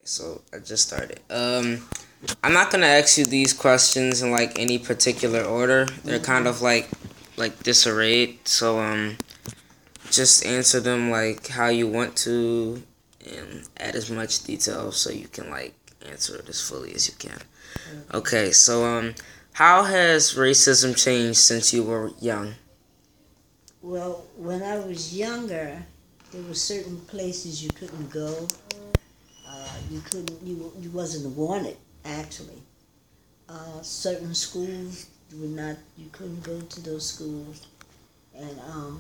So I just started. I'm not gonna ask you these questions in like any particular order. They're kind of like disarrayed. So just answer them like how you want to, and add as much detail so you can like answer it as fully as you can. Okay, so how has racism changed since you were young? Well, when I was younger, there were certain places you couldn't go. You couldn't. You wasn't wanted actually. Certain schools you would not. You couldn't go to those schools, and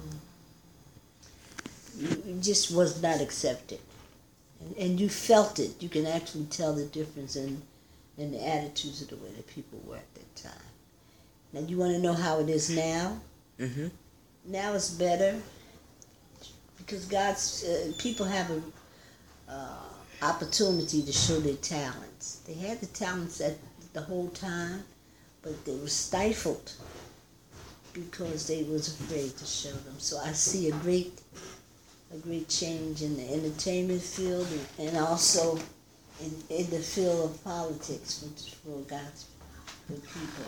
you just was not accepted. And you felt it. You can actually tell the difference in the attitudes of the way that people were at that time. Now, you want to know how it is now? Mhm. Now it's better because God's people have a opportunity to show their talents. They had the talents at the whole time, but they were stifled because they was afraid to show them. So I see a great change in the entertainment field and also in the field of politics for God's people.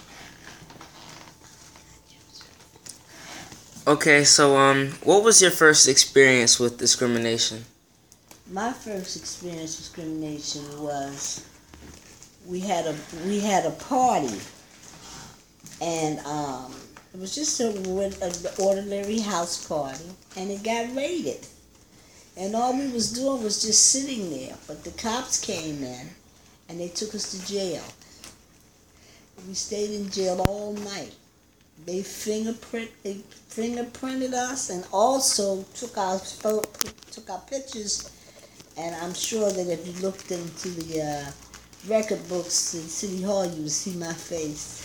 Okay, so what was your first experience with discrimination? My first experience with discrimination was we had a party, and it was just an ordinary house party, and it got raided. And all we was doing was just sitting there, but the cops came in, and they took us to jail. We stayed in jail all night. They fingerprinted us, and also took our pictures. And I'm sure that if you looked into the record books in City Hall, you would see my face.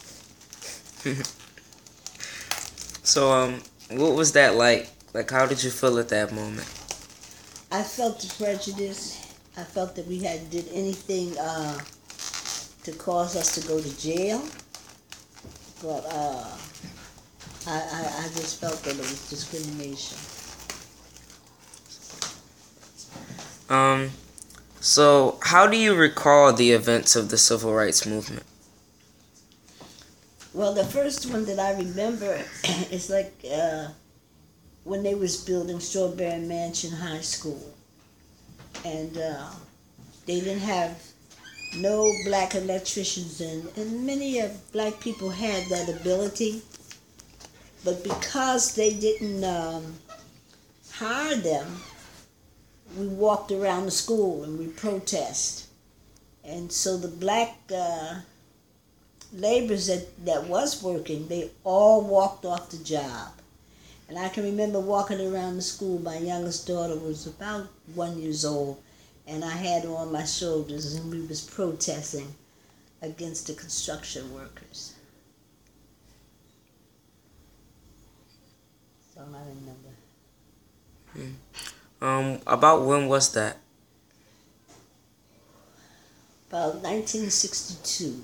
So what was that like? Like, how did you feel at that moment? I felt the prejudice. I felt that we had did anything to cause us to go to jail. But I just felt that it was discrimination. So how do you recall the events of the civil rights movement? Well, the first one that I remember is like when they was building Strawberry Mansion High School, and they didn't have no black electricians, and many black people had that ability, but because they didn't hire them, we walked around the school and we protest. And so the black laborers that was working, they all walked off the job. And I can remember walking around the school. My youngest daughter was about 1 year old, and I had her on my shoulders, and we was protesting against the construction workers. So I remember. About when was that? About 1962.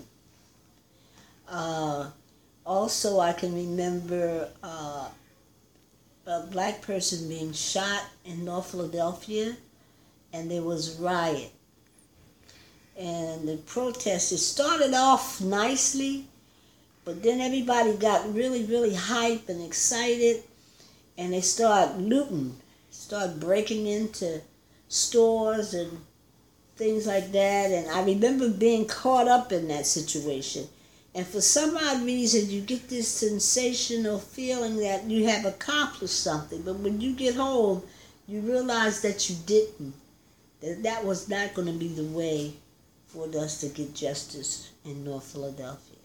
Also, I can remember a black person being shot in North Philadelphia, and there was a riot. And the protest, it started off nicely, but then everybody got really, really hyped and excited, and they started looting, started breaking into stores and things like that. And I remember being caught up in that situation. And for some odd reason, you get this sensational feeling that you have accomplished something. But when you get home, you realize that you didn't. That was not going to be the way for us to get justice in North Philadelphia.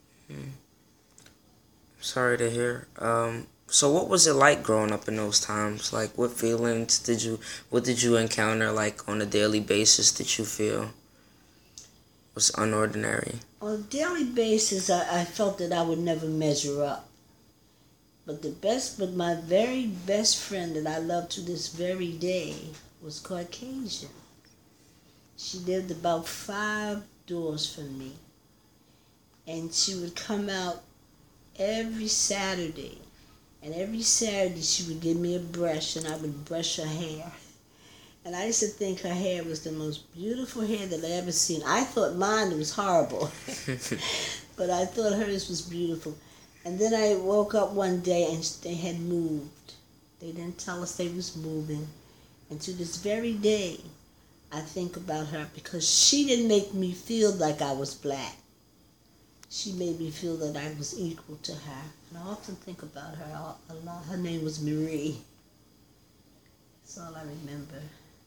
Sorry to hear. So what was it like growing up in those times? Like, what what did you encounter, like, on a daily basis that you feel was unordinary? On a daily basis, I felt that I would never measure up. But my very best friend that I love to this very day was Caucasian. She lived about 5 doors from me. And she would come out every Saturday. And every Saturday she would give me a brush, and I would brush her hair. And I used to think her hair was the most beautiful hair that I ever seen. I thought mine was horrible, but I thought hers was beautiful. And then I woke up one day and they had moved. They didn't tell us they was moving. And to this very day, I think about her because she didn't make me feel like I was black. She made me feel that I was equal to her. And I often think about her a lot. Her name was Marie. That's all I remember.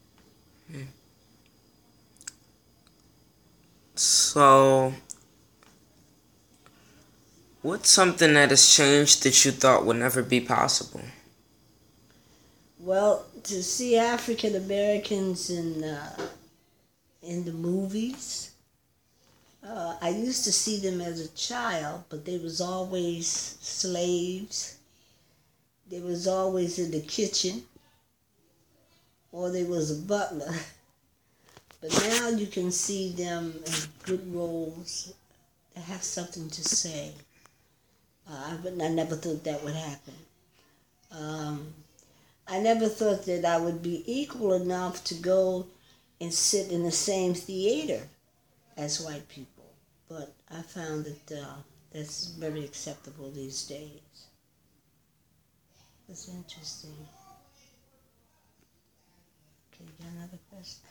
So, what's something that has changed that you thought would never be possible? Well, to see African Americans in the movies, I used to see them as a child, but they was always slaves. They was always in the kitchen, or they was a butler. But now you can see them in good roles that have something to say. But I never thought that would happen. I never thought that I would be equal enough to go and sit in the same theater as white people. But I found that that's very acceptable these days. That's interesting. Okay, you got another question?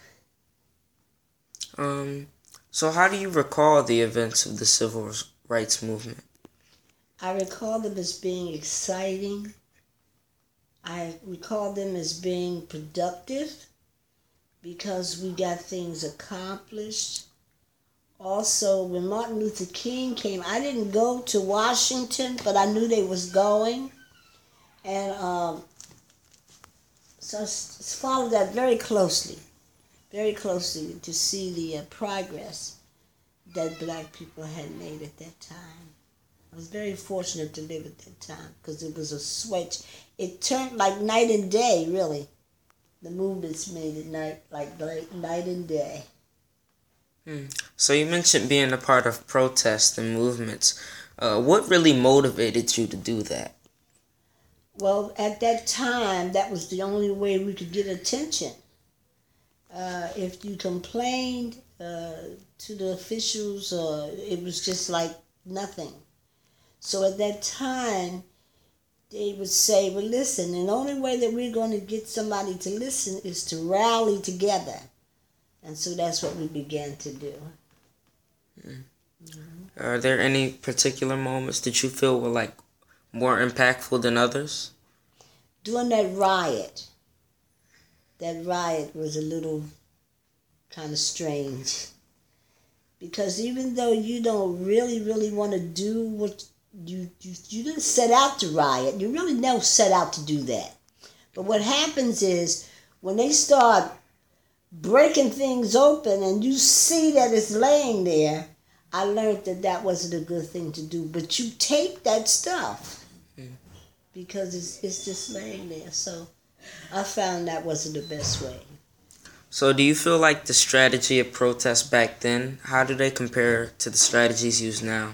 So how do you recall the events of the civil rights movement? I recall them as being exciting. I recall them as being productive because we got things accomplished. Also, when Martin Luther King came, I didn't go to Washington, but I knew they was going. And so I followed that very closely to see the progress that black people had made at that time. I was very fortunate to live at that time because it was a switch. It turned like night and day, really. The movements made it night and day. So you mentioned being a part of protests and movements. What really motivated you to do that? Well, at that time, that was the only way we could get attention. If you complained to the officials, it was just like nothing. So at that time, they would say, well, listen, and the only way that we're going to get somebody to listen is to rally together. And so that's what we began to do. Are there any particular moments that you feel were like more impactful than others? During that riot was a little kind of strange. Because even though you don't really want to do what you didn't set out to riot, you really never set out to do that. But what happens is when they start breaking things open and you see that it's laying there, I learned that wasn't a good thing to do. But you take that stuff because it's just laying there. So I found that wasn't the best way. So do you feel like the strategy of protest back then, how do they compare to the strategies used now?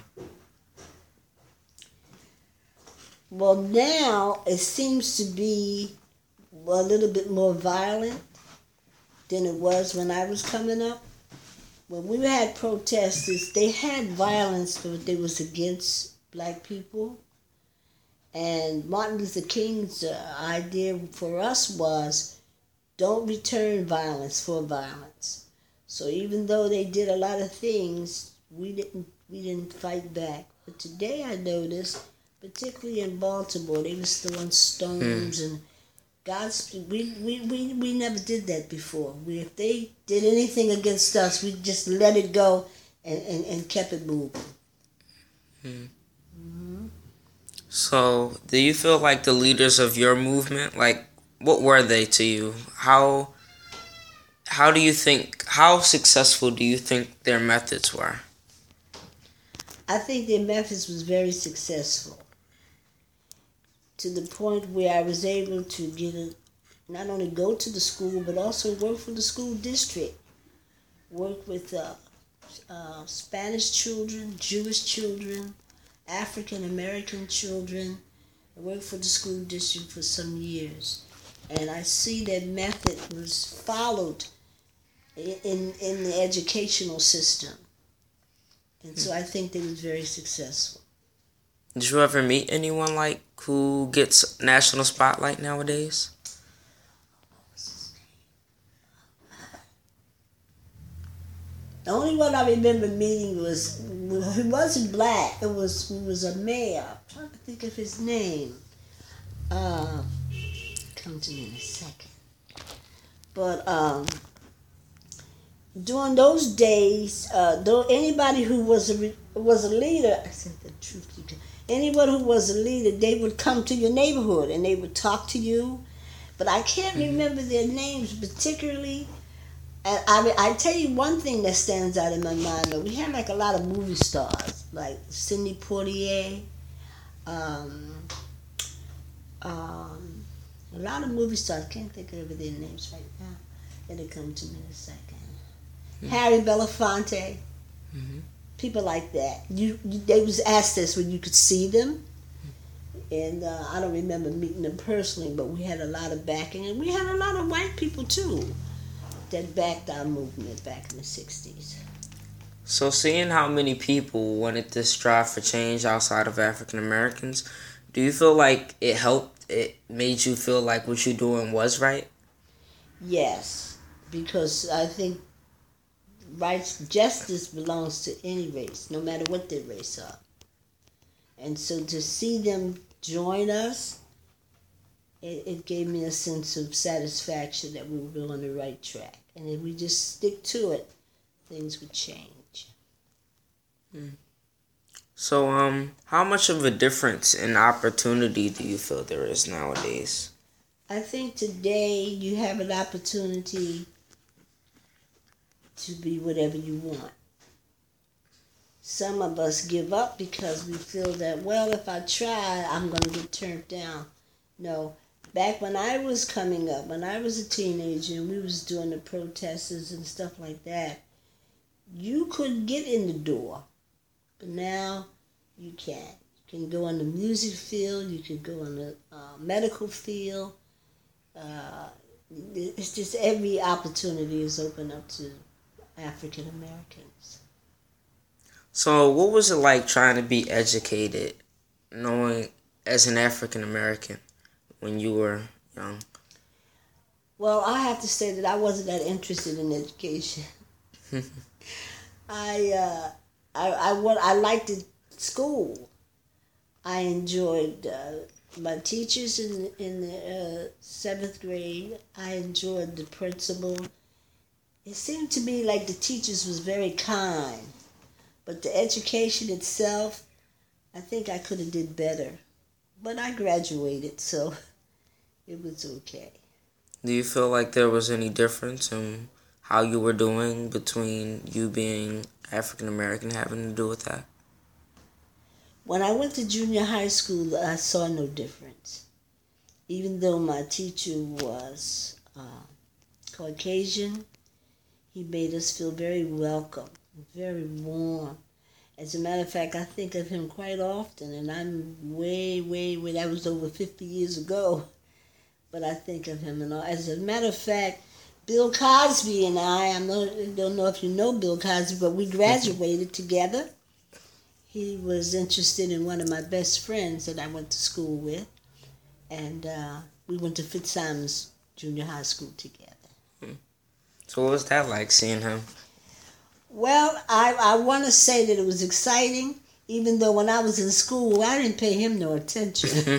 Well, now it seems to be a little bit more violent than it was when I was coming up. When we had protesters, they had violence, but they was against black people. And Martin Luther King's idea for us was, don't return violence for violence. So even though they did a lot of things, we didn't fight back. But today I noticed, particularly in Baltimore, they were throwing stones and we never did that before. If they did anything against us, we just let it go and kept it moving. So do you feel like the leaders of your movement, like, what were they to you? How successful do you think their methods were? I think their methods was very successful, to the point where I was able to not only go to the school, but also work for the school district, work with Spanish children, Jewish children, African American children. I worked for the school district for some years. and I see that method was followed in the educational system, and so I think they was very successful. Did you ever meet anyone like who gets national spotlight nowadays? The only one I remember meeting was, he wasn't black. It was a mayor. I'm trying to think of his name. Come to me in a second. But during those days, though anybody who was a leader, I said the truth. Anyone who was a leader, they would come to your neighborhood and they would talk to you. But I can't remember their names particularly. And I tell you one thing that stands out in my mind, though. We had like a lot of movie stars, like Sidney Poitier, a lot of movie stars. Can't think of their names right now. It'll come to me in a second. Mm-hmm. Harry Belafonte, people like that. They was asked us when you could see them, and I don't remember meeting them personally, but we had a lot of backing, and we had a lot of white people too that backed our movement back in the 60s. So seeing how many people wanted to strive for change outside of African Americans, do you feel like it helped? It made you feel like what you're doing was right? Yes, because I think justice belongs to any race, no matter what their race are. And so to see them join us, it gave me a sense of satisfaction that we were on the right track. And if we just stick to it, things would change. So, how much of a difference in opportunity do you feel there is nowadays? I think today you have an opportunity to be whatever you want. Some of us give up because we feel that, well, if I try, I'm going to get turned down. No. Back when I was coming up, when I was a teenager and we was doing the protests and stuff like that, you could get in the door. But now you can't. You can go in the music field, you can go in the medical field. It's just every opportunity is open up to African Americans. So what was it like trying to be educated, knowing as an African American when you were young? Well, I have to say that I wasn't that interested in education. I liked it, school. I enjoyed my teachers in the 7th grade. I enjoyed the principal. It seemed to me like the teachers was very kind, but the education itself, I think I could have did better. But I graduated, so it was okay. Do you feel like there was any difference in how you were doing between you being African American having to do with that? When I went to junior high school, I saw no difference. Even though my teacher was Caucasian, he made us feel very welcome, very warm. As a matter of fact, I think of him quite often, and I'm way, that was over 50 years ago, but I think of him. And as a matter of fact, Bill Cosby and I don't know if you know Bill Cosby, but we graduated together. He was interested in one of my best friends that I went to school with, and we went to Fitzsimons Junior High School together. So what was that like, seeing him? Well, I want to say that it was exciting, even though when I was in school, I didn't pay him no attention.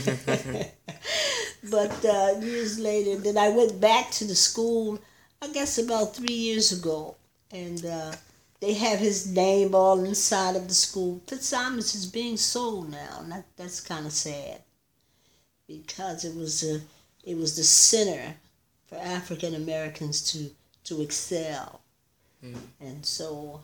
But years later, then I went back to the school, I guess about 3 years ago, and they have his name all inside of the school. Fitzsimons is being sold now, and that's kind of sad, because it was the center for African Americans to excel. And so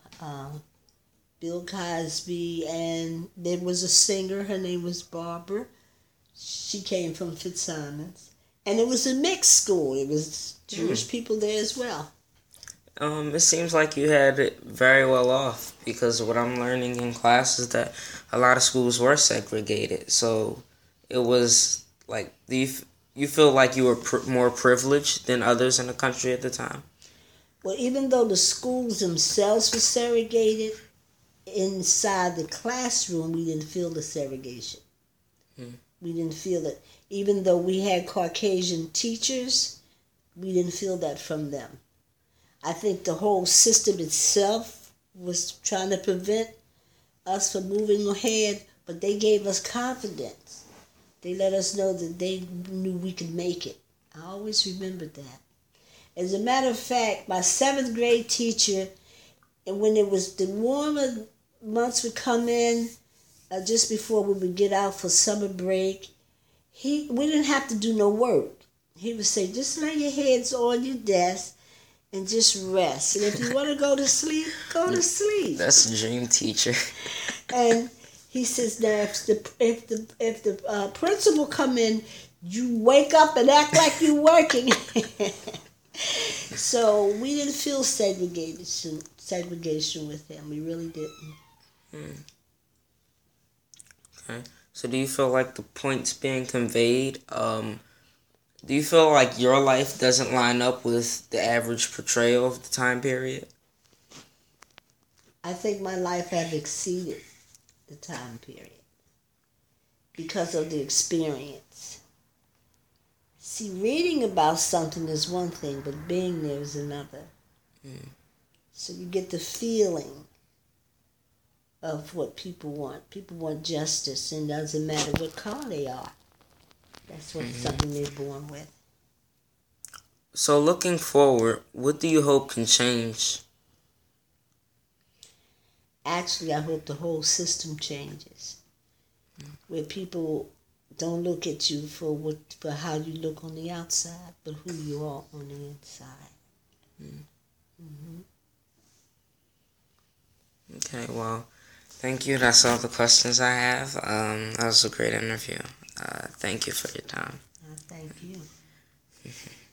Bill Cosby, and there was a singer, her name was Barbara. She came from Fitzsimons. And it was a mixed school. It was Jewish people there as well. It seems like you had it very well off, because what I'm learning in class is that a lot of schools were segregated. So it was like, you feel like you were more privileged than others in the country at the time? Well, even though the schools themselves were segregated, inside the classroom, we didn't feel the segregation. We didn't feel it. Even though we had Caucasian teachers, we didn't feel that from them. I think the whole system itself was trying to prevent us from moving ahead, but they gave us confidence. They let us know that they knew we could make it. I always remembered that. As a matter of fact, my 7th grade teacher, and when it was the warmer months would come in, just before we would get out for summer break, we didn't have to do no work. He would say, just lay your heads on your desk and just rest. And if you want to go to sleep, go to sleep. That's a dream teacher. And he says, now if the principal come in, you wake up and act like you're working. So we didn't feel segregation with him. We really didn't. Okay. So do you feel like the points being conveyed, do you feel like your life doesn't line up with the average portrayal of the time period? I think my life have exceeded the time period because of the experience. See, reading about something is one thing, but being there is another. So you get the feeling of what people want. People want justice, and it doesn't matter what color they are. That's what something they're born with. So looking forward, what do you hope can change? Actually, I hope the whole system changes, where people don't look at you for how you look on the outside, but who you are on the inside. Okay, well, thank you. That's all the questions I have. That was a great interview. Thank you for your time. Thank you.